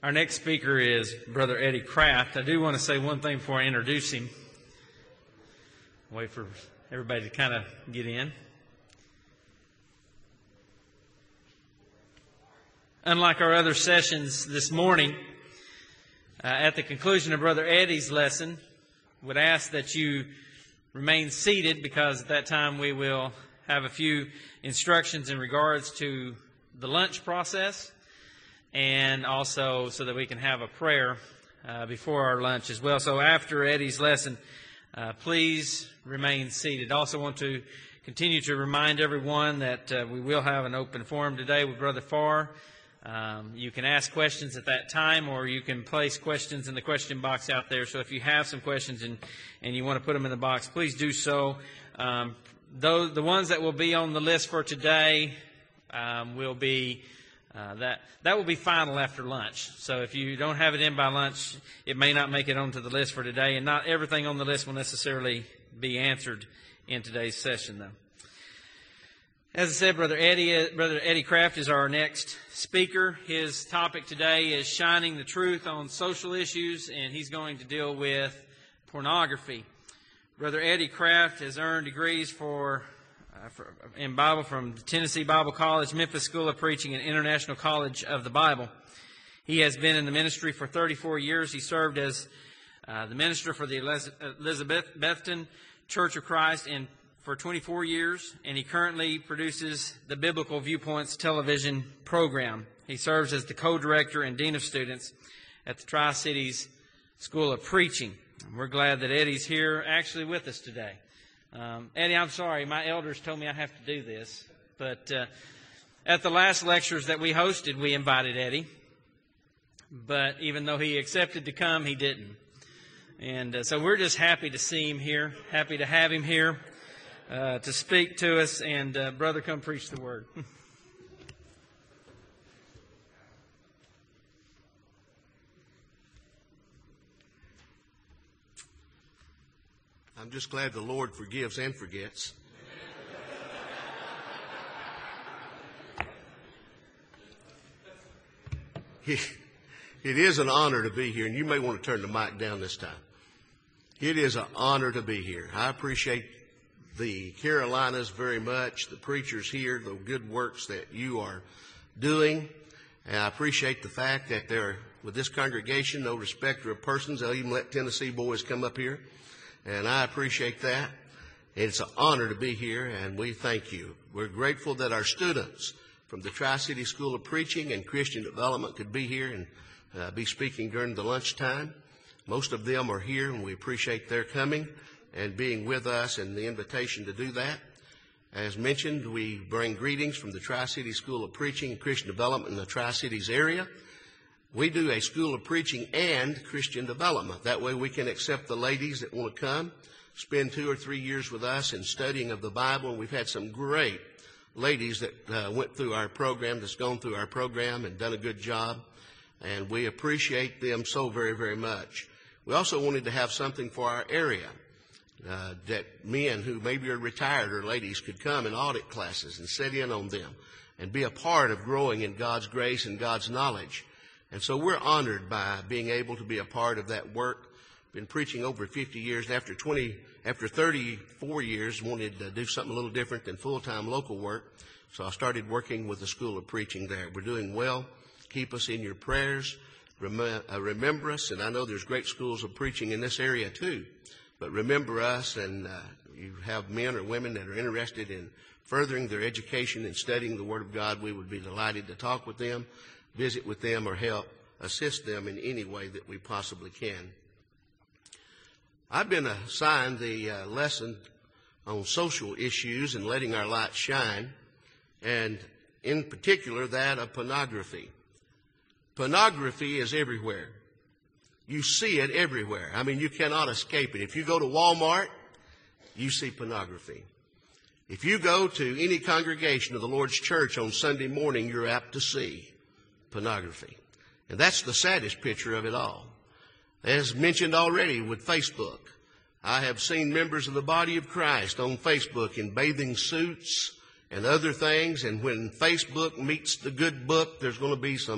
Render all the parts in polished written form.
Our next speaker is Brother Eddie Kraft. I do want to say one thing before I introduce him. Wait for everybody to kind of get in. Unlike our other sessions this morning, at the conclusion of Brother Eddie's lesson, would ask that you remain seated because at that time we will have a few instructions in regards to the lunch process and also so that we can have a prayer before our lunch as well. So after Eddie's lesson, please remain seated. Also want to continue to remind everyone that we will have an open forum today with Brother Farr. You can ask questions at that time, or you can place questions in the question box out there. So if you have some questions and you want to put them in the box, please do so. The ones that will be on the list for today will be that will be final after lunch. So if you don't have it in by lunch, it may not make it onto the list for today, and not everything on the list will necessarily be answered in today's session, though. As I said, Brother Eddie Kraft is our next speaker. His topic today is shining the truth on social issues, and he's going to deal with pornography. Brother Eddie Kraft has earned degrees in Bible from Tennessee Bible College, Memphis School of Preaching, and International College of the Bible. He has been in the ministry for 34 years. He served as the minister for the Elizabethan Church of Christ for 24 years, and he currently produces the Biblical Viewpoints television program. He serves as the co-director and dean of students at the Tri-Cities School of Preaching. We're glad that Eddie's here actually with us today. Eddie, I'm sorry, my elders told me I have to do this, but at the last lectures that we hosted, we invited Eddie, but even though he accepted to come, he didn't. And so we're just happy to see him here, happy to have him here to speak to us, and brother, come preach the word. I'm just glad the Lord forgives and forgets. It is an honor to be here, and you may want to turn the mic down this time. It is an honor to be here. I appreciate the Carolinas very much, the preachers here, the good works that you are doing. And I appreciate the fact that with this congregation, no respecter of persons, they'll even let Tennessee boys come up here. And I appreciate that. It's an honor to be here, and we thank you. We're grateful that our students from the Tri-City School of Preaching and Christian Development could be here and be speaking during the lunchtime. Most of them are here, and we appreciate their coming and being with us and the invitation to do that. As mentioned, we bring greetings from the Tri-City School of Preaching and Christian Development in the Tri-Cities area. We do a School of Preaching and Christian Development. That way we can accept the ladies that want to come, spend 2 or 3 years with us in studying of the Bible. And we've had some great ladies that went through our program, that's gone through our program and done a good job. And we appreciate them so very, very much. We also wanted to have something for our area. That men who maybe are retired or ladies could come in audit classes and sit in on them and be a part of growing in God's grace and God's knowledge. And so we're honored by being able to be a part of that work. Been preaching over 50 years. After 34 years, wanted to do something a little different than full-time local work. So I started working with the School of Preaching there. We're doing well. Keep us in your prayers. Remember us. And I know there's great schools of preaching in this area too. But remember us, and you have men or women that are interested in furthering their education and studying the Word of God. We would be delighted to talk with them, visit with them, or help assist them in any way that we possibly can. I've been assigned the lesson on social issues and letting our light shine, and in particular that of pornography. Pornography is everywhere. You see it everywhere. I mean, you cannot escape it. If you go to Walmart, you see pornography. If you go to any congregation of the Lord's church on Sunday morning, you're apt to see pornography. And that's the saddest picture of it all. As mentioned already with Facebook, I have seen members of the body of Christ on Facebook in bathing suits and other things. And when Facebook meets the good book, there's going to be some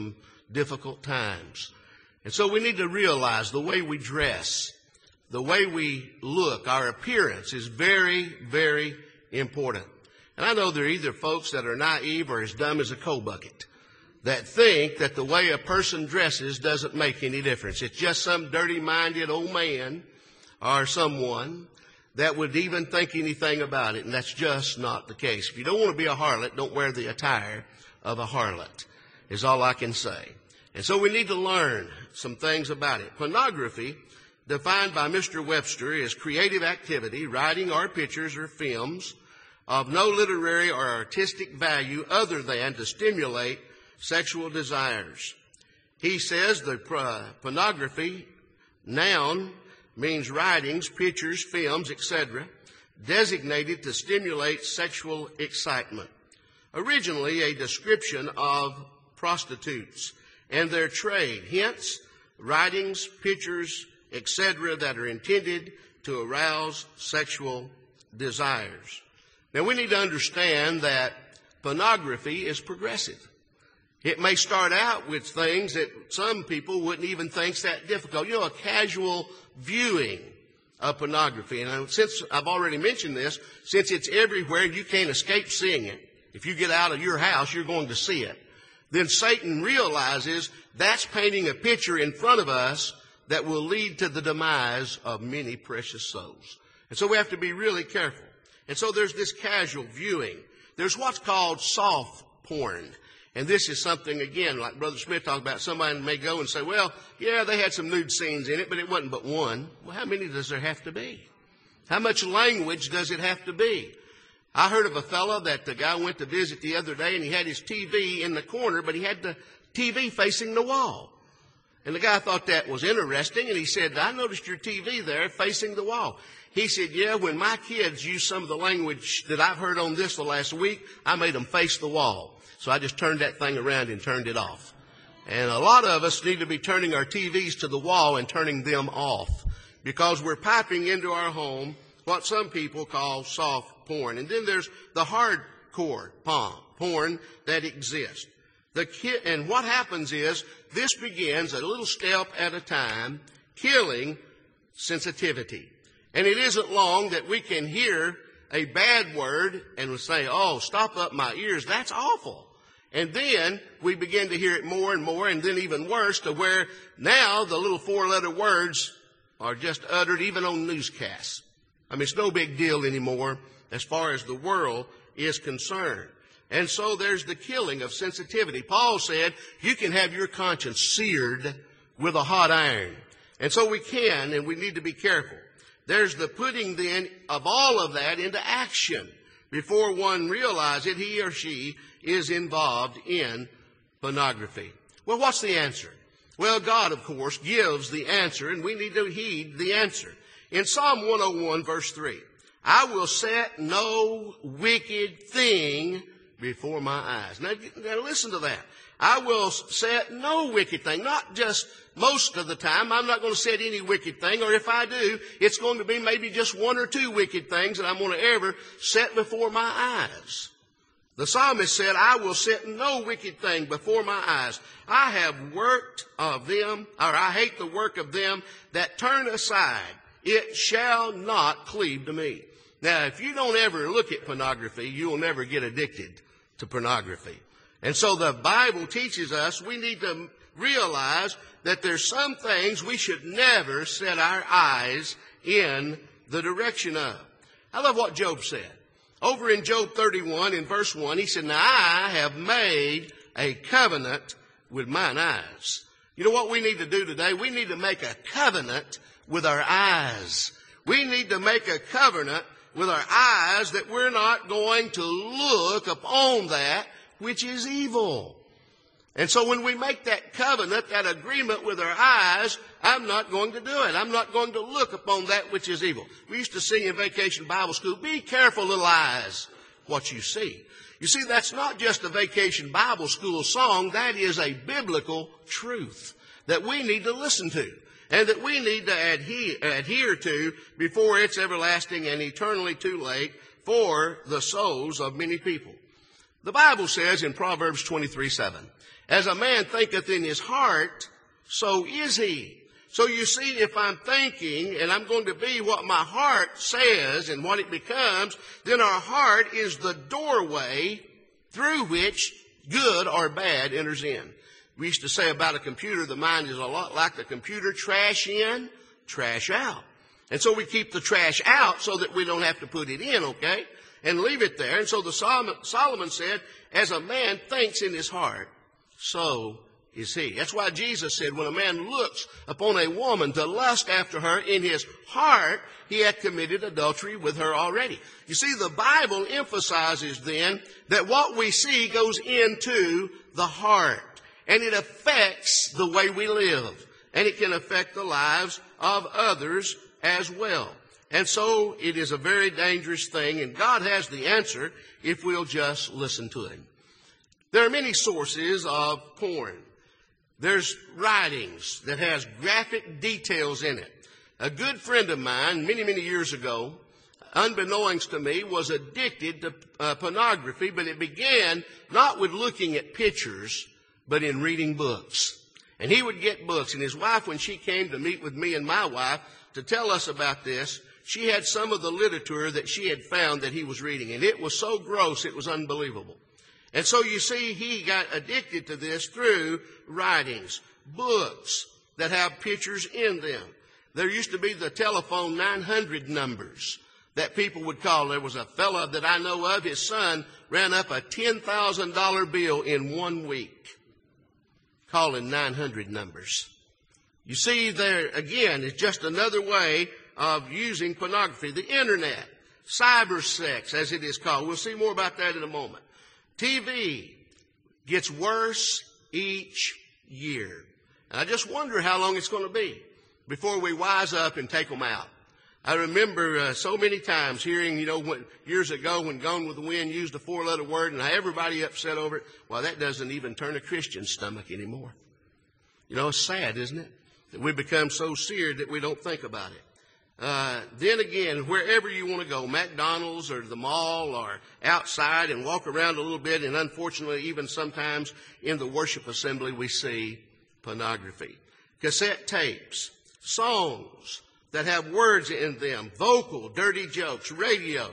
difficult times. And so we need to realize the way we dress, the way we look, our appearance is very, very important. And I know there are either folks that are naive or as dumb as a coal bucket that think that the way a person dresses doesn't make any difference. It's just some dirty-minded old man or someone that would even think anything about it, and that's just not the case. If you don't want to be a harlot, don't wear the attire of a harlot, is all I can say. And so we need to learn some things about it. Pornography, defined by Mr. Webster, is creative activity, writing or pictures or films, of no literary or artistic value other than to stimulate sexual desires. He says the pornography, noun, means writings, pictures, films, etc., designated to stimulate sexual excitement. Originally a description of prostitutes and their trade, hence writings, pictures, etc., that are intended to arouse sexual desires. Now we need to understand that pornography is progressive. It may start out with things that some people wouldn't even think's that difficult. You know, a casual viewing of pornography. And since I've already mentioned this, since it's everywhere, you can't escape seeing it. If you get out of your house, you're going to see it. Then Satan realizes that's painting a picture in front of us that will lead to the demise of many precious souls. And so we have to be really careful. And so there's this casual viewing. There's what's called soft porn. And this is something, again, like Brother Smith talked about, somebody may go and say, well, yeah, they had some nude scenes in it, but it wasn't but one. Well, how many does there have to be? How much language does it have to be? I heard of a fellow that the guy went to visit the other day, and he had his TV in the corner, but he had the TV facing the wall. And the guy thought that was interesting, and he said, I noticed your TV there facing the wall. He said, yeah, when my kids use some of the language that I've heard on this the last week, I made them face the wall. So I just turned that thing around and turned it off. And a lot of us need to be turning our TVs to the wall and turning them off because we're piping into our home what some people call soft porn. And then there's the hardcore porn that exists. And what happens is this begins a little step at a time, killing sensitivity. And it isn't long that we can hear a bad word and we'll say, oh, stop up my ears. That's awful. And then we begin to hear it more and more, and then even worse, to where now the little four-letter words are just uttered even on newscasts. I mean, it's no big deal anymore as far as the world is concerned. And so there's the killing of sensitivity. Paul said you can have your conscience seared with a hot iron. And so we can, and we need to be careful. There's the putting then of all of that into action. Before one realizes it, he or she is involved in pornography. Well, what's the answer? Well, God, of course, gives the answer, and we need to heed the answer. In Psalm 101, verse 3, I will set no wicked thing before my eyes. Now listen to that. I will set no wicked thing, not just most of the time. I'm not going to set any wicked thing, or if I do, it's going to be maybe just one or two wicked things that I'm going to ever set before my eyes. The psalmist said, I will set no wicked thing before my eyes. I have worked of them, or I hate the work of them that turn aside. It shall not cleave to me. Now, if you don't ever look at pornography, you will never get addicted to pornography. And so the Bible teaches us we need to realize that there's some things we should never set our eyes in the direction of. I love what Job said. Over in Job 31 in verse 1, he said, now I have made a covenant with mine eyes. You know what we need to do today? We need to make a covenant with our eyes. We need to make a covenant with our eyes that we're not going to look upon that which is evil. And so when we make that covenant, that agreement with our eyes, I'm not going to do it. I'm not going to look upon that which is evil. We used to sing in Vacation Bible School, be careful, little eyes, what you see. You see, that's not just a Vacation Bible School song. That is a biblical truth that we need to listen to and that we need to adhere to before it's everlasting and eternally too late for the souls of many people. The Bible says in Proverbs 23:7, As a man thinketh in his heart, so is he. So you see, if I'm thinking and I'm going to be what my heart says and what it becomes, then our heart is the doorway through which good or bad enters in. We used to say about a computer, the mind is a lot like the computer, trash in, trash out. And so we keep the trash out so that we don't have to put it in, okay? And leave it there. And so Solomon said, as a man thinks in his heart, so is he. That's why Jesus said, when a man looks upon a woman to lust after her in his heart, he hath committed adultery with her already. You see, the Bible emphasizes then that what we see goes into the heart. And it affects the way we live. And it can affect the lives of others as well. And so it is a very dangerous thing. And God has the answer if we'll just listen to Him. There are many sources of porn. There's writings that has graphic details in it. A good friend of mine, many, many years ago, unbeknownst to me, was addicted to pornography, but it began not with looking at pictures, but in reading books. And he would get books, and his wife, when she came to meet with me and my wife to tell us about this, she had some of the literature that she had found that he was reading, and it was so gross, it was unbelievable. And so you see, he got addicted to this through writings, books that have pictures in them. There used to be the telephone 900 numbers that people would call. There was a fellow that I know of, his son ran up a $10,000 bill in 1 week, calling 900 numbers. You see, there again is just another way of using pornography. The internet, cyber sex, as it is called. We'll see more about that in a moment. TV gets worse each year. And I just wonder how long it's going to be before we wise up and take them out. I remember so many times hearing, years ago when Gone with the Wind used a 4-letter word and everybody upset over it. Well, that doesn't even turn a Christian's stomach anymore. It's sad, isn't it? That we become so seared that we don't think about it. Then again, wherever you want to go, McDonald's or the mall or outside and walk around a little bit, and unfortunately even sometimes in the worship assembly we see pornography. Cassette tapes, songs that have words in them, vocal, dirty jokes, radio.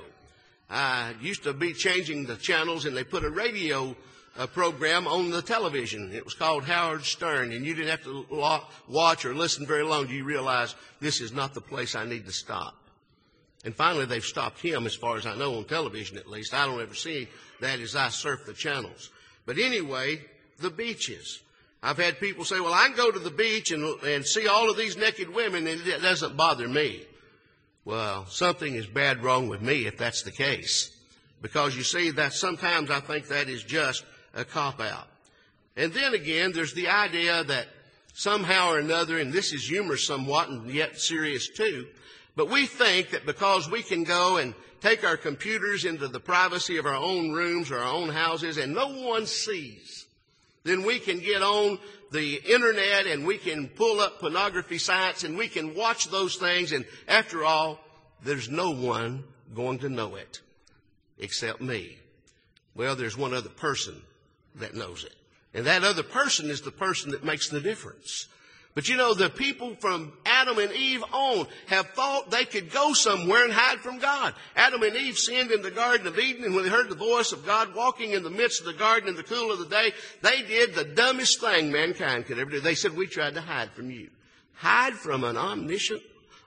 I used to be changing the channels and they put a radio program on the television. It was called Howard Stern, and you didn't have to watch or listen very long till you realize this is not the place I need to stop. And finally, they've stopped him, as far as I know, on television at least. I don't ever see that as I surf the channels. But anyway, the beaches. I've had people say, well, I can go to the beach and see all of these naked women, and it doesn't bother me. Well, something is bad wrong with me if that's the case. Because you see, that sometimes I think that is just a cop-out. And then again, there's the idea that somehow or another, and this is humorous somewhat and yet serious too, but we think that because we can go and take our computers into the privacy of our own rooms or our own houses and no one sees, then we can get on the internet and we can pull up pornography sites and we can watch those things, and after all, there's no one going to know it except me. Well, there's one other person that knows it. And that other person is the person that makes the difference. But the people from Adam and Eve on have thought they could go somewhere and hide from God. Adam and Eve sinned in the Garden of Eden, and when they heard the voice of God walking in the midst of the garden in the cool of the day, they did the dumbest thing mankind could ever do. They said, we tried to hide from you. Hide from an omniscient,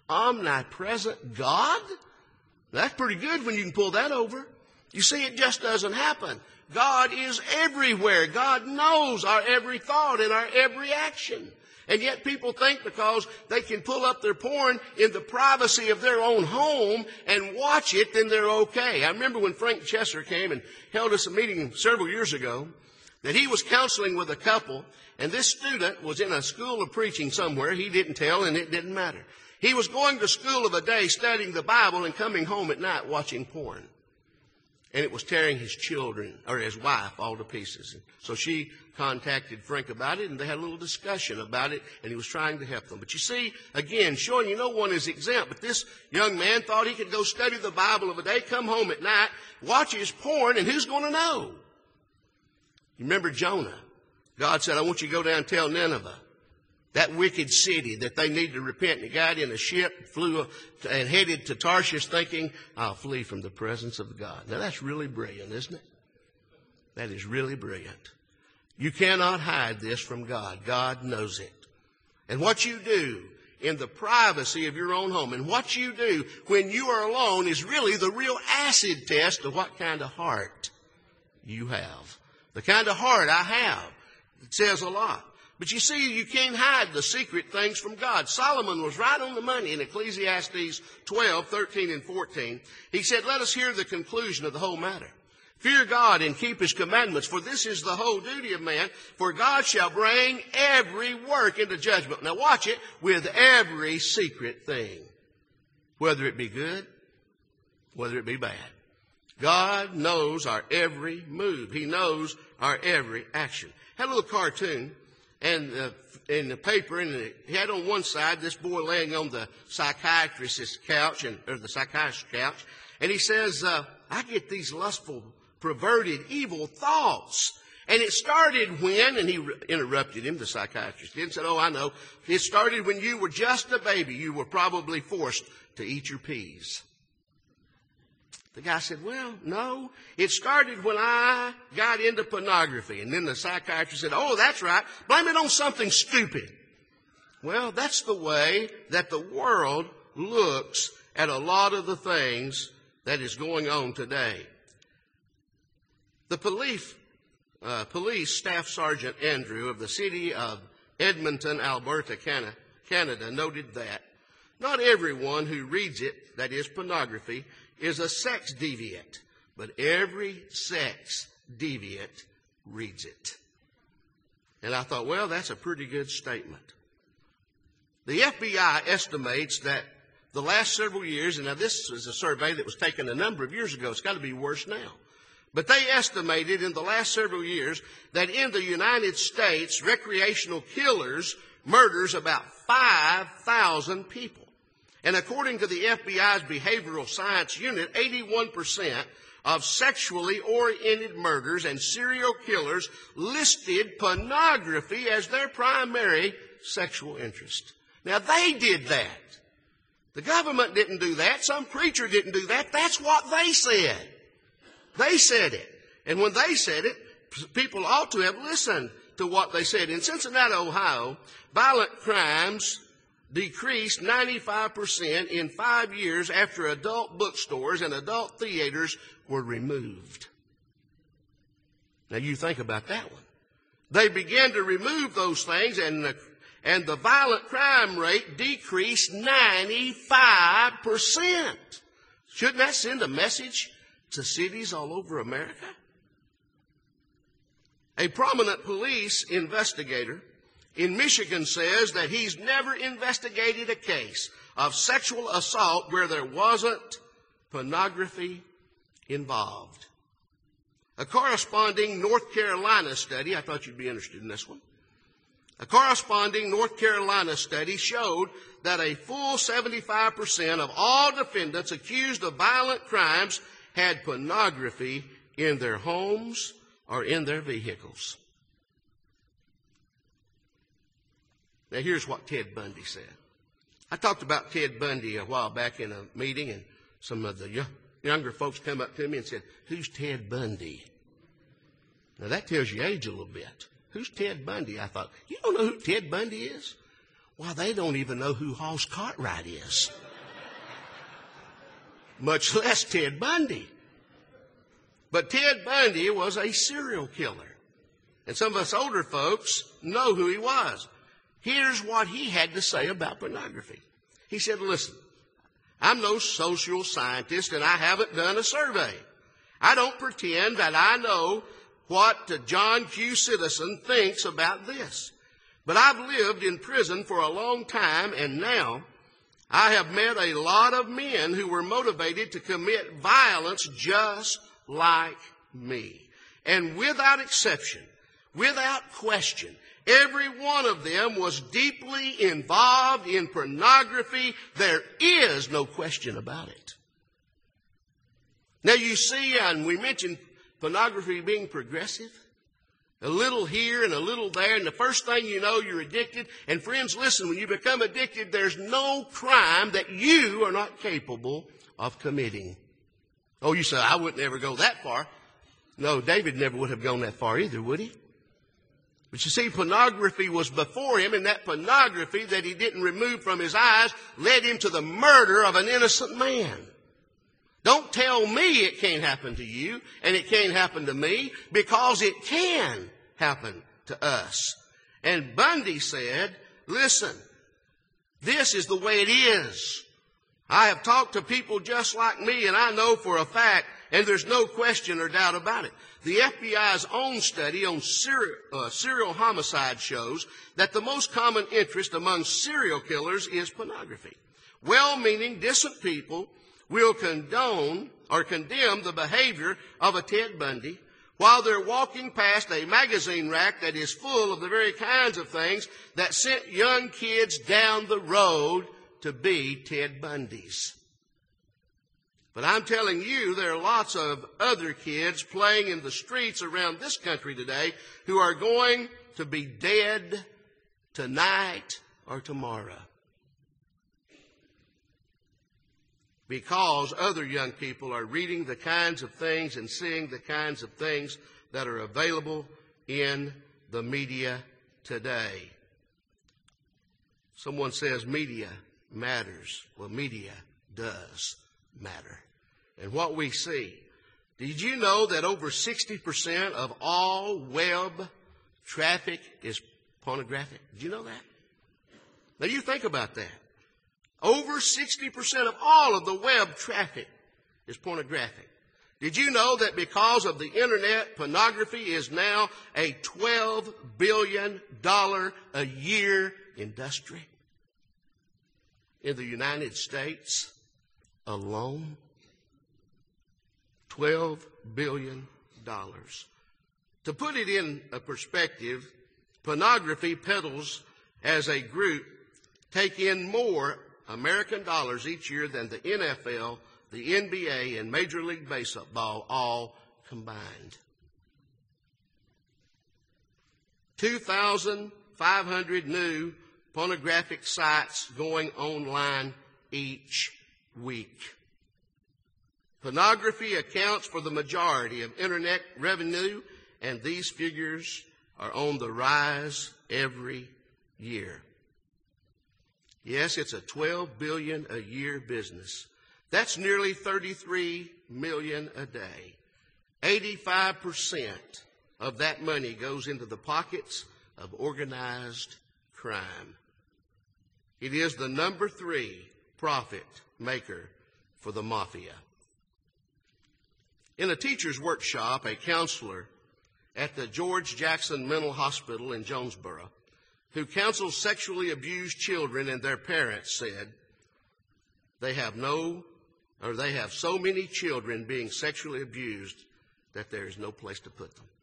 omnipresent God? That's pretty good when you can pull that over. You see, it just doesn't happen. God is everywhere. God knows our every thought and our every action. And yet people think because they can pull up their porn in the privacy of their own home and watch it, then they're okay. I remember when Frank Chesser came and held us a meeting several years ago, that he was counseling with a couple, and this student was in a school of preaching somewhere. He didn't tell, and it didn't matter. He was going to school of a day studying the Bible and coming home at night watching porn. And it was tearing his children, or his wife, all to pieces. So she contacted Frank about it, and they had a little discussion about it, and he was trying to help them. But you see, again, showing you no one is exempt. But this young man thought he could go study the Bible of a day, come home at night, watch his porn, and who's going to know? You remember Jonah? God said, I want you to go down and tell Nineveh, that wicked city, that they need to repent. And he got in a ship, flew and headed to Tarshish thinking, I'll flee from the presence of God. Now that's really brilliant, isn't it? That is really brilliant. You cannot hide this from God. God knows it. And what you do in the privacy of your own home and what you do when you are alone is really the real acid test of what kind of heart you have. The kind of heart I have. It says a lot. But you see, you can't hide the secret things from God. Solomon was right on the money in Ecclesiastes 12, 13, and 14. He said, let us hear the conclusion of the whole matter. Fear God and keep his commandments, for this is the whole duty of man. For God shall bring every work into judgment. Now watch it, with every secret thing. Whether it be good, whether it be bad. God knows our every move. He knows our every action. Had a little cartoon and in the paper, and he had on one side this boy laying on the psychiatrist's couch, or the psychiatrist's couch, and he says, I get these lustful, perverted, evil thoughts. And it started when, and he interrupted him, the psychiatrist did, and said, oh, I know. It started when you were just a baby. You were probably forced to eat your peas. The guy said, well, no. It started when I got into pornography. And then the psychiatrist said, oh, that's right. Blame it on something stupid. Well, that's the way that the world looks at a lot of the things that is going on today. The police Staff Sergeant Andrew of the city of Edmonton, Alberta, Canada, noted that not everyone who reads it, that is pornography, is a sex deviant, but every sex deviant reads it. And I thought, well, that's a pretty good statement. The FBI estimates that the last several years, and now this is a survey that was taken a number of years ago, it's got to be worse now. But they estimated in the last several years that in the United States, recreational killers murders about 5,000 people. And according to the FBI's Behavioral Science Unit, 81% of sexually oriented murders and serial killers listed pornography as their primary sexual interest. Now, they did that. The government didn't do that. Some preacher didn't do that. That's what they said. They said it. And when they said it, people ought to have listened to what they said. In Cincinnati, Ohio, violent crimes decreased 95% in 5 years after adult bookstores and adult theaters were removed. Now you think about that one. They began to remove those things, and the violent crime rate decreased 95%. Shouldn't that send a message to cities all over America? A prominent police investigator in Michigan says that he's never investigated a case of sexual assault where there wasn't pornography involved. A corresponding North Carolina study, I thought you'd be interested in this one. A corresponding North Carolina study showed that a full 75% of all defendants accused of violent crimes had pornography in their homes or in their vehicles. Now, here's what Ted Bundy said. I talked about Ted Bundy a while back in a meeting, and some of the younger folks come up to me and said, who's Ted Bundy? Now, that tells you age a little bit. Who's Ted Bundy? I thought, you don't know who Ted Bundy is? Why, they don't even know who Hoss Cartwright is. Much less Ted Bundy. But Ted Bundy was a serial killer. And some of us older folks know who he was. Here's what he had to say about pornography. He said, listen, I'm no social scientist and I haven't done a survey. I don't pretend that I know what John Q. Citizen thinks about this. But I've lived in prison for a long time, and now I have met a lot of men who were motivated to commit violence just like me. And without exception, without question, every one of them was deeply involved in pornography. There is no question about it. Now you see, and we mentioned pornography being progressive. A little here and a little there, and the first thing you know, you're addicted. And friends, listen, when you become addicted, there's no crime that you are not capable of committing. Oh, you say, I wouldn't ever go that far. No, David never would have gone that far either, would he? But you see, pornography was before him, and that pornography that he didn't remove from his eyes led him to the murder of an innocent man. Don't tell me it can't happen to you, and it can't happen to me, because it can happen to us. And Bundy said, listen, this is the way it is. I have talked to people just like me, and I know for a fact, and there's no question or doubt about it. The FBI's own study on serial homicide shows that the most common interest among serial killers is pornography. Well-meaning, decent people will condone or condemn the behavior of a Ted Bundy while they're walking past a magazine rack that is full of the very kinds of things that sent young kids down the road to be Ted Bundys. But I'm telling you, there are lots of other kids playing in the streets around this country today who are going to be dead tonight or tomorrow, because other young people are reading the kinds of things and seeing the kinds of things that are available in the media today. Someone says media matters. Well, media does matter. And what we see. Did you know that over 60% of all web traffic is pornographic? Did you know that? Now you think about that. Over 60% of all of the web traffic is pornographic. Did you know that because of the internet, pornography is now a $12 billion a year industry in the United States alone? $12 billion. To put it in a perspective, pornography peddlers as a group take in more American dollars each year than the NFL, the NBA, and Major League Baseball all combined. 2,500 new pornographic sites going online each week. Pornography accounts for the majority of internet revenue, and these figures are on the rise every year. Yes, it's a $12 billion a year business. That's nearly $33 million a day. 85% of that money goes into the pockets of organized crime. It is the number 3 profit maker for the mafia. In a teacher's workshop, a counselor at the George Jackson Mental Hospital in Jonesboro, who counsels sexually abused children and their parents, said they have so many children being sexually abused that there is no place to put them.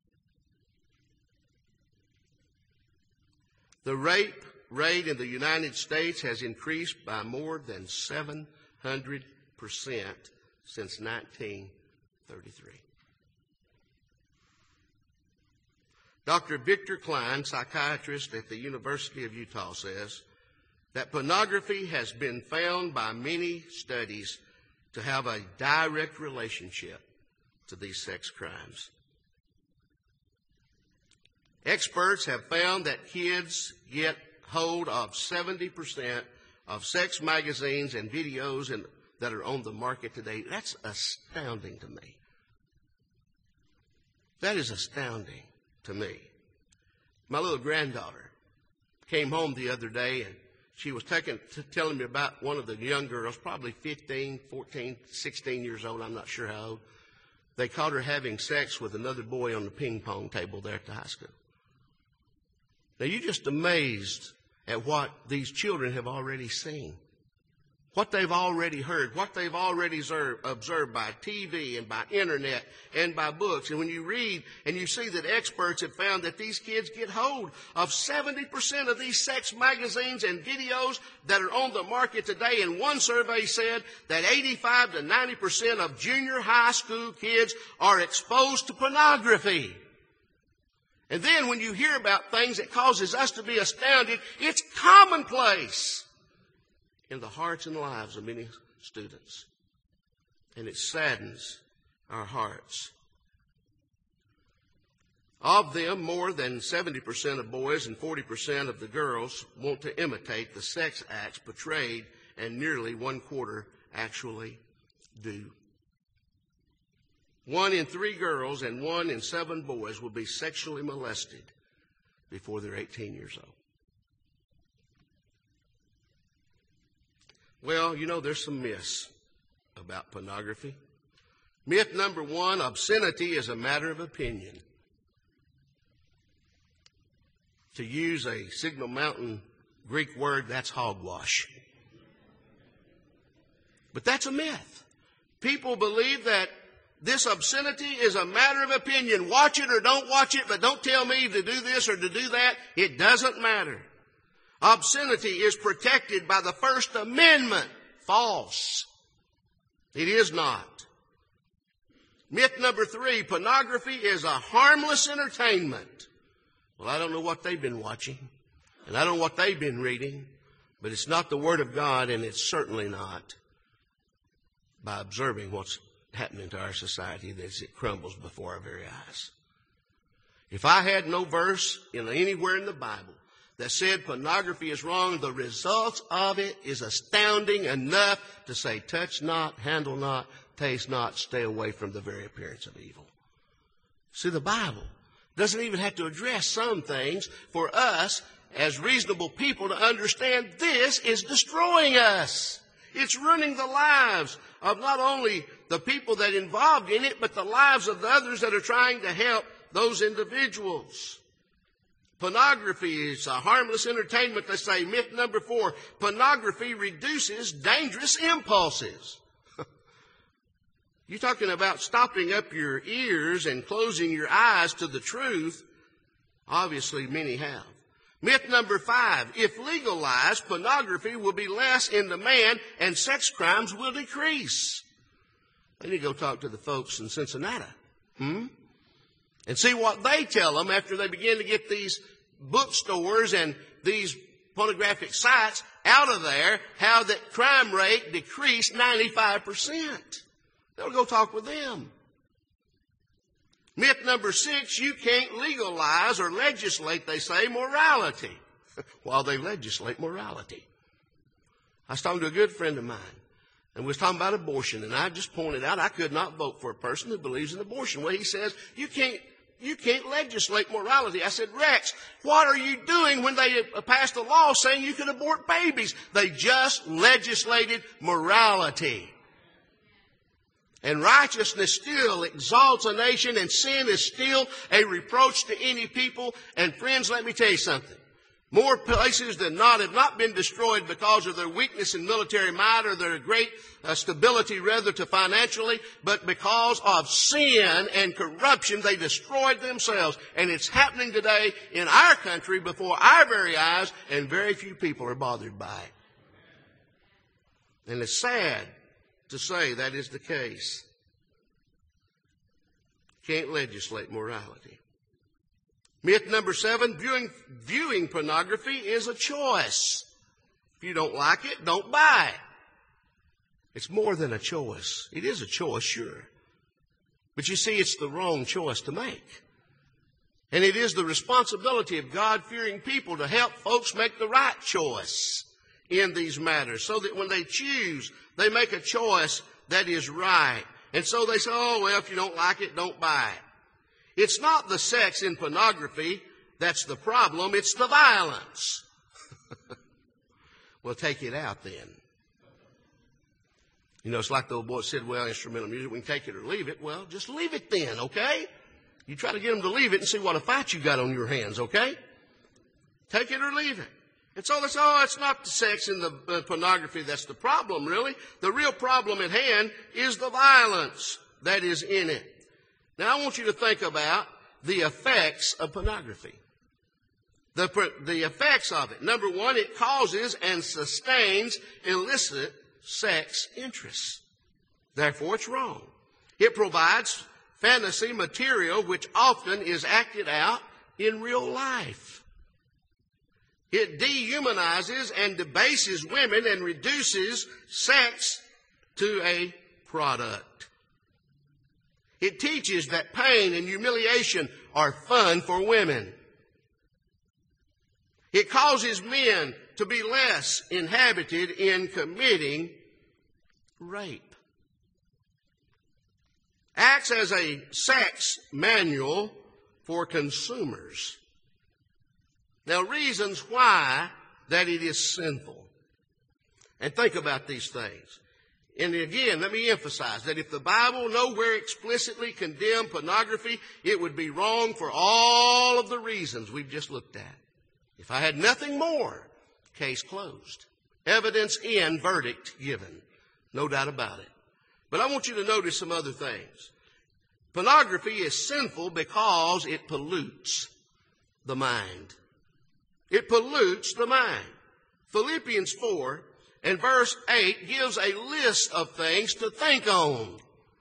The rape rate in the United States has increased by more than 700% since 1933. Dr. Victor Klein, psychiatrist at the University of Utah, says that pornography has been found by many studies to have a direct relationship to these sex crimes. Experts have found that kids get hold of 70% of sex magazines and videos that are on the market today. That's astounding to me. That is astounding to me. My little granddaughter came home the other day, and she was telling me about one of the young girls, probably 15, 14, 16 years old, I'm not sure how old. They caught her having sex with another boy on the ping pong table there at the high school. Now, you're just amazed at what these children have already seen, what they've already heard, what they've already observed by TV and by internet and by books. And when you read and you see that experts have found that these kids get hold of 70% of these sex magazines and videos that are on the market today. And one survey said that 85 to 90% of junior high school kids are exposed to pornography. And then when you hear about things that causes us to be astounded, it's commonplace in the hearts and lives of many students. And it saddens our hearts. Of them, more than 70% of boys and 40% of the girls want to imitate the sex acts portrayed, and nearly 1/4 actually do. 1 in 3 girls and 1 in 7 boys will be sexually molested before they're 18 years old. Well, you know, there's some myths about pornography. Myth number 1, obscenity is a matter of opinion. To use a Signal Mountain Greek word, that's hogwash. But that's a myth. People believe that this obscenity is a matter of opinion. Watch it or don't watch it, but don't tell me to do this or to do that. It doesn't matter. Obscenity is protected by the First Amendment. False. It is not. Myth number 3, pornography is a harmless entertainment. Well, I don't know what they've been watching, and I don't know what they've been reading, but it's not the Word of God, and it's certainly not by observing what's happening to our society as it crumbles before our very eyes. If I had no verse anywhere in the Bible that said pornography is wrong, the results of it is astounding enough to say, touch not, handle not, taste not, stay away from the very appearance of evil. See, the Bible doesn't even have to address some things for us as reasonable people to understand this is destroying us. It's ruining the lives of not only the people that are involved in it, but the lives of the others that are trying to help those individuals. Pornography is a harmless entertainment, they say. Myth number 4, pornography reduces dangerous impulses. You're talking about stopping up your ears and closing your eyes to the truth. Obviously, many have. Myth number 5, if legalized, pornography will be less in demand and sex crimes will decrease. I need to go talk to the folks in Cincinnati. And see what they tell them after they begin to get these bookstores and these pornographic sites out of there, how that crime rate decreased 95%. They'll go talk with them. Myth number 6, you can't legalize or legislate, they say, morality while they legislate morality. I was talking to a good friend of mine, and we was talking about abortion, and I just pointed out I could not vote for a person who believes in abortion. Well, he says, you can't legislate morality. I said, Rex, what are you doing when they passed a law saying you can abort babies? They just legislated morality. And righteousness still exalts a nation, and sin is still a reproach to any people. And friends, let me tell you something. More places than not have not been destroyed because of their weakness in military might or their great stability rather to financially, but because of sin and corruption, they destroyed themselves. And it's happening today in our country before our very eyes, and very few people are bothered by it. And it's sad to say that is the case. Can't legislate morality. Myth number 7, viewing pornography is a choice. If you don't like it, don't buy it. It's more than a choice. It is a choice, sure. But you see, it's the wrong choice to make. And it is the responsibility of God-fearing people to help folks make the right choice in these matters, so that when they choose, they make a choice that is right. And so they say, oh, well, if you don't like it, don't buy it. It's not the sex in pornography that's the problem, it's the violence. Well, take it out then. You know, it's like the old boy said, well, instrumental music, we can take it or leave it. Well, just leave it then, okay? You try to get them to leave it and see what a fight you got on your hands, okay? Take it or leave it. And so they say, oh, it's not the sex in the pornography that's the problem, really. The real problem at hand is the violence that is in it. Now, I want you to think about the effects of pornography. The effects of it. Number 1, it causes and sustains illicit sex interests. Therefore, it's wrong. It provides fantasy material which often is acted out in real life. It dehumanizes and debases women and reduces sex to a product. It teaches that pain and humiliation are fun for women. It causes men to be less inhibited in committing rape. Acts as a sex manual for consumers. Now, reasons why that it is sinful. And think about these things. And again, let me emphasize that if the Bible nowhere explicitly condemned pornography, it would be wrong for all of the reasons we've just looked at. If I had nothing more, case closed. Evidence in, verdict given. No doubt about it. But I want you to notice some other things. Pornography is sinful because it pollutes the mind. It pollutes the mind. Philippians 4 and verse 8 gives a list of things to think on.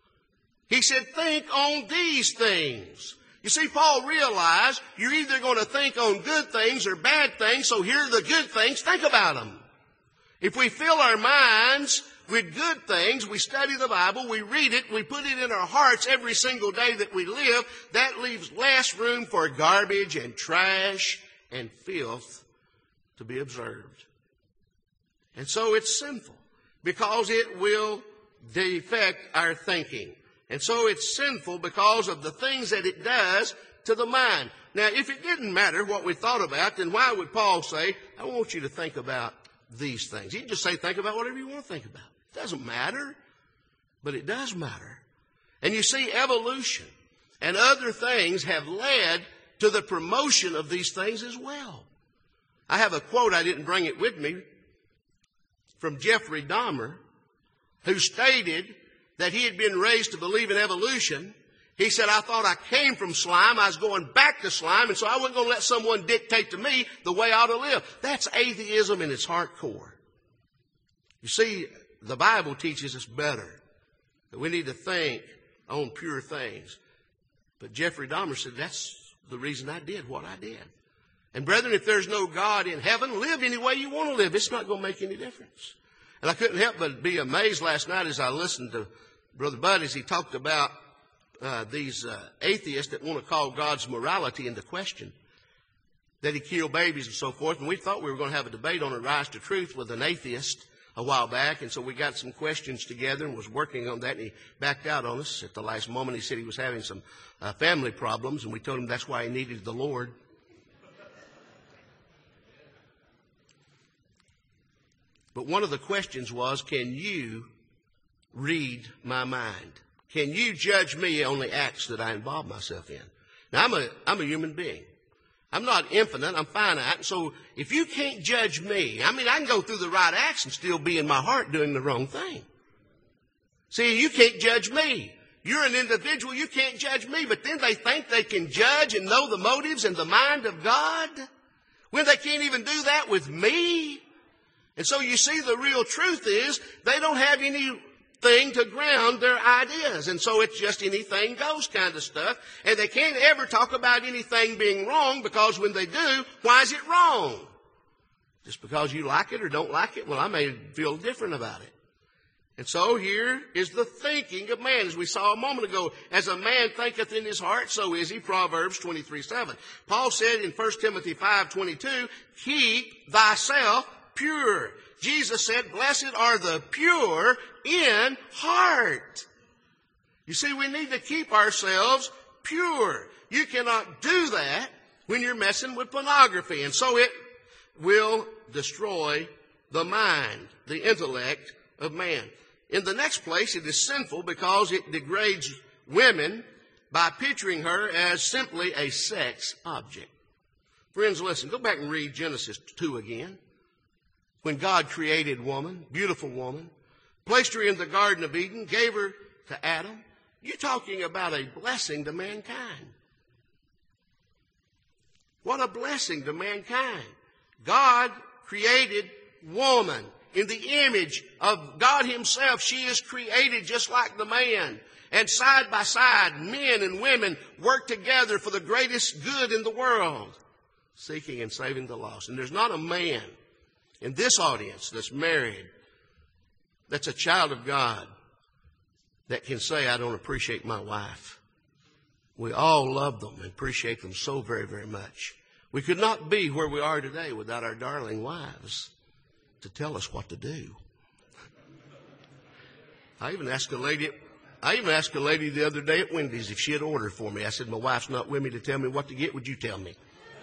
He said, think on these things. You see, Paul realized you're either going to think on good things or bad things, so here are the good things. Think about them. If we fill our minds with good things, we study the Bible, we read it, we put it in our hearts every single day that we live, that leaves less room for garbage and trash and filth to be observed. And so it's sinful because it will defect our thinking. And so it's sinful because of the things that it does to the mind. Now, if it didn't matter what we thought about, then why would Paul say, I want you to think about these things? He'd just say, think about whatever you want to think about. It doesn't matter, but it does matter. And you see, evolution and other things have led to the promotion of these things as well. I have a quote, I didn't bring it with me, from Jeffrey Dahmer, who stated that he had been raised to believe in evolution. He said, I thought I came from slime, I was going back to slime, and so I wasn't going to let someone dictate to me the way I ought to live. That's atheism in its heart core. You see, the Bible teaches us better, that we need to think on pure things. But Jeffrey Dahmer said, that's the reason I did what I did. And brethren, if there's no God in heaven, live any way you want to live. It's not going to make any difference. And I couldn't help but be amazed last night as I listened to Brother Bud as he talked about these atheists that want to call God's morality into question, that he killed babies and so forth. And we thought we were going to have a debate on a rise to truth with an atheist a while back. And so we got some questions together and was working on that. And he backed out on us at the last moment. He said he was having some family problems. And we told him that's why he needed the Lord. But one of the questions was, can you read my mind? Can you judge me on the acts that I involve myself in? Now, I'm a human being. I'm not infinite. I'm finite. And so if you can't judge me, I can go through the right acts and still be in my heart doing the wrong thing. See, you can't judge me. You're an individual. You can't judge me. But then they think they can judge and know the motives and the mind of God when they can't even do that with me. And so you see, the real truth is they don't have anything to ground their ideas. And so it's just anything goes kind of stuff. And they can't ever talk about anything being wrong, because when they do, why is it wrong? Just because you like it or don't like it? Well, I may feel different about it. And so here is the thinking of man. As we saw a moment ago, as a man thinketh in his heart, so is he, Proverbs 23:7. Paul said in 1 Timothy 5:22, keep thyself pure. Jesus said, blessed are the pure in heart. You see, we need to keep ourselves pure. You cannot do that when you're messing with pornography. And so it will destroy the mind, the intellect of man. In the next place, it is sinful because it degrades women by picturing her as simply a sex object. Friends, listen, go back and read Genesis 2 again. When God created woman, beautiful woman, placed her in the Garden of Eden, gave her to Adam, you're talking about a blessing to mankind. What a blessing to mankind. God created woman. in the image of God himself. She is created just like the man. And side by side, men and women work together for the greatest good in the world, seeking and saving the lost. And there's not a man in this audience that's married, that's a child of God, that can say, I don't appreciate my wife. We all love them and appreciate them so very, very much. We could not be where we are today without our darling wives to tell us what to do. I even asked a lady the other day at Wendy's if she had ordered for me. I said, my wife's not with me to tell me what to get. Would you tell me?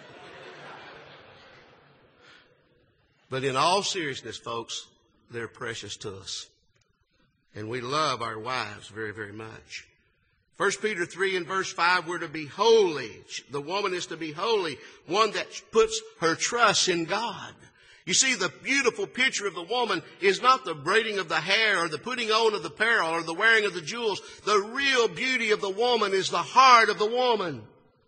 But in all seriousness, folks, they're precious to us. And we love our wives very, very much. 1 Peter 3 and verse 5, we're to be holy. The woman is to be holy, one that puts her trust in God. You see, the beautiful picture of the woman is not the braiding of the hair or the putting on of the apparel or the wearing of the jewels. The real beauty of the woman is the heart of the woman.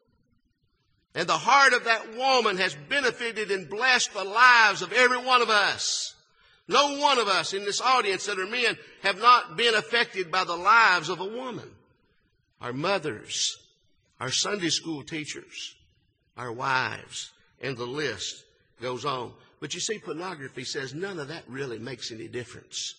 And the heart of that woman has benefited and blessed the lives of every one of us. No one of us in this audience that are men have not been affected by the lives of a woman. Our mothers, our Sunday school teachers, our wives, and the list goes on. But you see, pornography says none of that really makes any difference.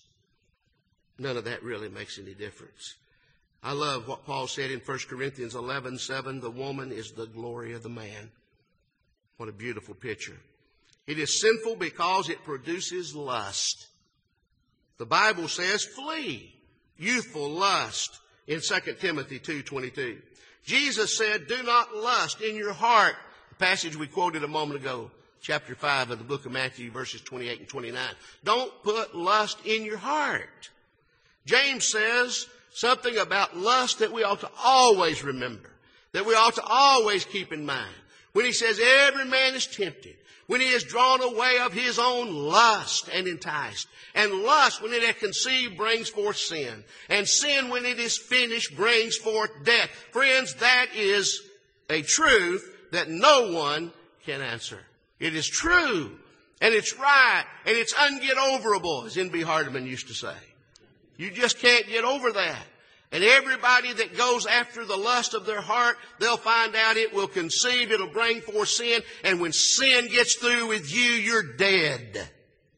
None of that really makes any difference. I love what Paul said in 1 Corinthians 11:7, the woman is the glory of the man. What a beautiful picture. It is sinful because it produces lust. The Bible says flee youthful lust in 2 Timothy 2:22. Jesus said, do not lust in your heart. The passage we quoted a moment ago, chapter 5 of the book of Matthew, verses 28 and 29. Don't put lust in your heart. James says something about lust that we ought to always remember, that we ought to always keep in mind. When he says every man is tempted, when he is drawn away of his own lust and enticed. And lust, when it is conceived, brings forth sin. And sin, when it is finished, brings forth death. Friends, that is a truth that no one can answer. It is true, and it's right, and it's unget-overable, as N.B. Hardeman used to say. You just can't get over that. And everybody that goes after the lust of their heart, they'll find out it will conceive, it'll bring forth sin, and when sin gets through with you, you're dead.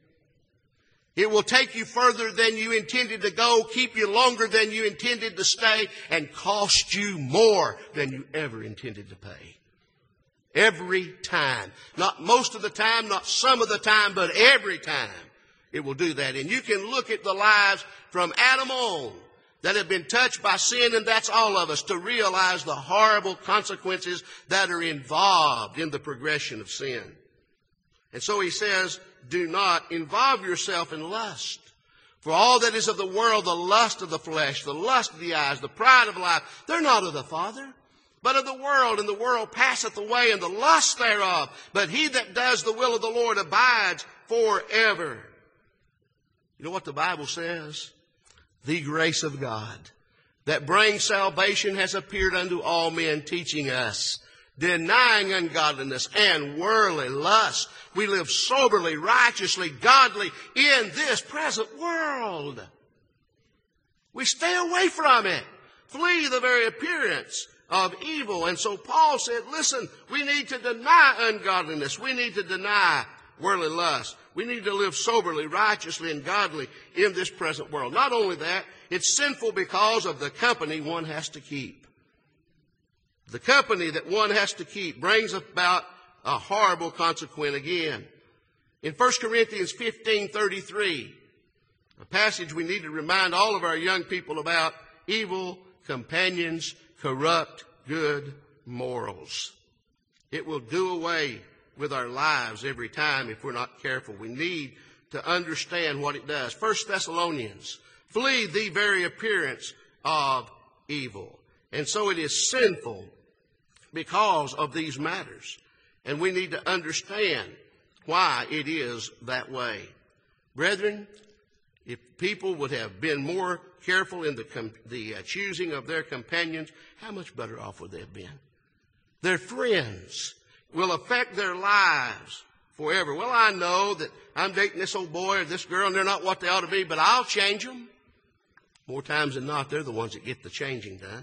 It will take you further than you intended to go, keep you longer than you intended to stay, and cost you more than you ever intended to pay. Every time. Not most of the time, not some of the time, but every time it will do that. And you can look at the lives from Adam on that have been touched by sin, and that's all of us, to realize the horrible consequences that are involved in the progression of sin. And so he says, do not involve yourself in lust. For all that is of the world, the lust of the flesh, the lust of the eyes, the pride of life, they're not of the Father, but of the world, and the world passeth away, and the lust thereof. But he that does the will of the Lord abides forever. You know what the Bible says? The grace of God that brings salvation has appeared unto all men, teaching us, denying ungodliness and worldly lust, we live soberly, righteously, godly in this present world. We stay away from it. Flee the very appearance of evil. And so Paul said, listen, we need to deny ungodliness. We need to deny worldly lust. We need to live soberly, righteously, and godly in this present world. Not only that, it's sinful because of the company one has to keep. The company that one has to keep brings about a horrible consequence again. In 1 Corinthians 15:33, a passage we need to remind all of our young people about, evil companions corrupt good morals. It will do away with our lives every time if we're not careful. We need to understand what it does. 1 Thessalonians, flee the very appearance of evil. And so it is sinful because of these matters. And we need to understand why it is that way. Brethren, if people would have been more careful in the choosing of their companions, how much better off would they have been? Their friends will affect their lives forever. Well, I know that I'm dating this old boy or this girl and they're not what they ought to be, but I'll change them. More times than not, they're the ones that get the changing done.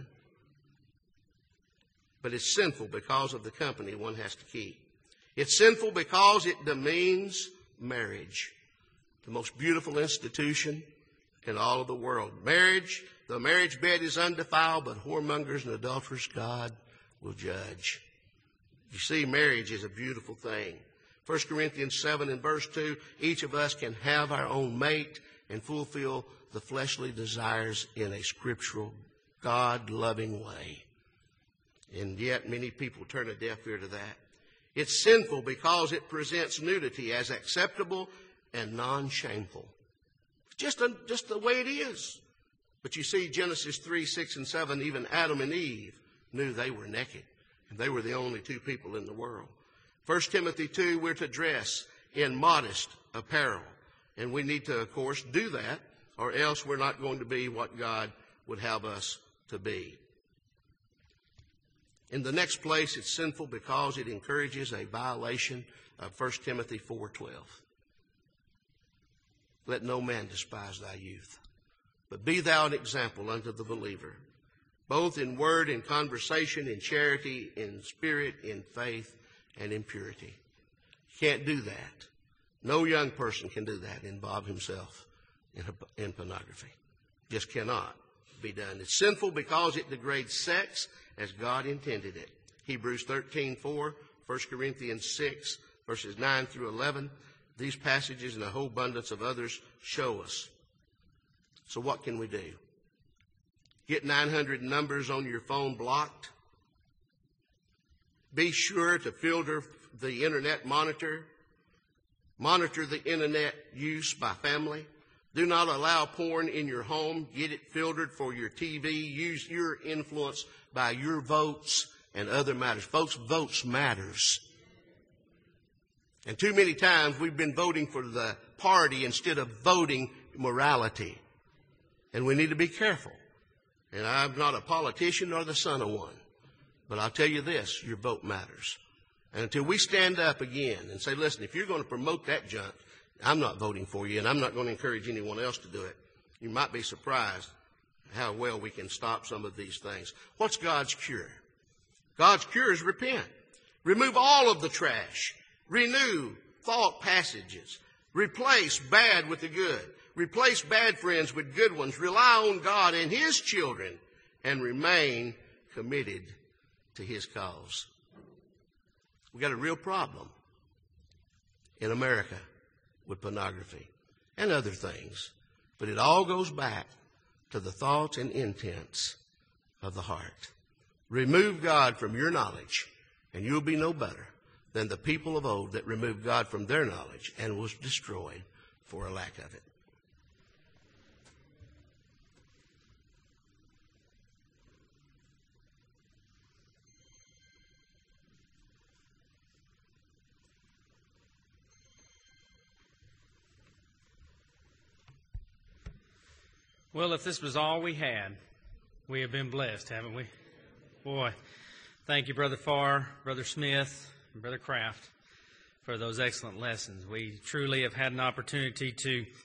But it's sinful because of the company one has to keep. It's sinful because it demeans marriage, the most beautiful institution in all of the world. Marriage, the marriage bed is undefiled, but whoremongers and adulterers God will judge. You see, marriage is a beautiful thing. 1 Corinthians 7 and verse 2, each of us can have our own mate and fulfill the fleshly desires in a scriptural, God-loving way. And yet many people turn a deaf ear to that. It's sinful because it presents nudity as acceptable and non-shameful. Just the way it is. But you see, Genesis 3, 6, and 7, even Adam and Eve knew they were naked. And they were the only two people in the world. 1 Timothy 2, we're to dress in modest apparel. And we need to, of course, do that, or else we're not going to be what God would have us to be. In the next place, it's sinful because it encourages a violation of 1 Timothy 4:12. Let no man despise thy youth, but be thou an example unto the believer, both in word and conversation, in charity, in spirit, in faith, and in purity. You can't do that. No young person can do that, involve himself in pornography. Just cannot be done. It's sinful because it degrades sex as God intended it. Hebrews 13:4, 1 Corinthians 6, verses 9 through 11. These passages and a whole abundance of others show us. So what can we do? Get 900 numbers on your phone blocked. Be sure to filter the internet monitor. Monitor the internet use by family. Do not allow porn in your home. Get it filtered for your TV. Use your influence by your votes and other matters. Folks, votes matters. And too many times we've been voting for the party instead of voting morality. And we need to be careful. And I'm not a politician nor the son of one. But I'll tell you this, your vote matters. And until we stand up again and say, listen, if you're going to promote that junk, I'm not voting for you, and I'm not going to encourage anyone else to do it. You might be surprised how well we can stop some of these things. What's God's cure? God's cure is repent. Remove all of the trash. Renew thought passages. Replace bad with the good. Replace bad friends with good ones. Rely on God and His children and remain committed to His cause. We've got a real problem in America with pornography and other things. But it all goes back to the thoughts and intents of the heart. Remove God from your knowledge, and you'll be no better than the people of old that removed God from their knowledge and was destroyed for a lack of it. Well, if this was all we had, we have been blessed, haven't we? Boy, thank you, Brother Farr, Brother Smith, and Brother Kraft for those excellent lessons. We truly have had an opportunity to